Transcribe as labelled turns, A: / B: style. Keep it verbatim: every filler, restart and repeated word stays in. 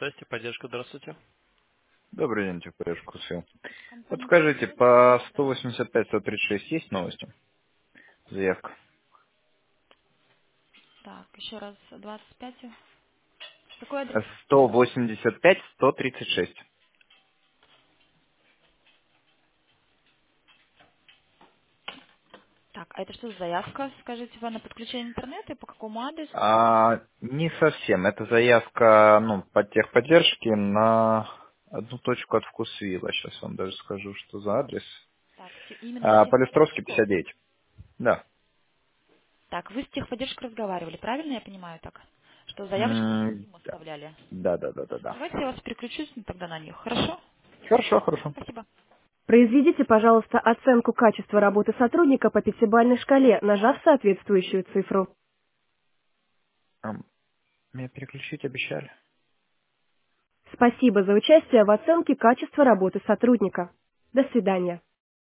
A: Счастье, поддержка, здравствуйте.
B: Добрый день, техподдержка УСИЛ. Вот
C: Компания
B: скажите,
C: техподдержка,
B: по
C: да.
B: сто восемьдесят пять сто тридцать шесть есть новости? Заявка.
C: Так, еще раз, двадцать пять. Какой адрес?
B: Э, сто восемьдесят пять сто тридцать шесть.
C: Так, а это что за заявка? Скажите, вы на подключение интернета и по какому адресу?
B: А, не совсем. Это заявка, ну, по техподдержке на одну точку от Вкусвилла. Сейчас вам даже скажу, что за адрес.
C: Так, те- именно на
B: А, Полистровский
C: техподдержку?
B: пятьдесят девять. Да.
C: Так, вы с техподдержкой разговаривали, правильно я понимаю так? Что заявочку уже
B: М,
C: им
B: Да,
C: оставляли.
B: да, да, да, да, да.
C: Давайте я вас переключусь тогда на них, хорошо?
B: Хорошо, хорошо.
C: Спасибо.
D: Произведите, пожалуйста, оценку качества работы сотрудника по пятибалльной шкале, нажав соответствующую цифру.
B: Ам, Меня переключить обещали.
D: Спасибо за участие в оценке качества работы сотрудника. До свидания.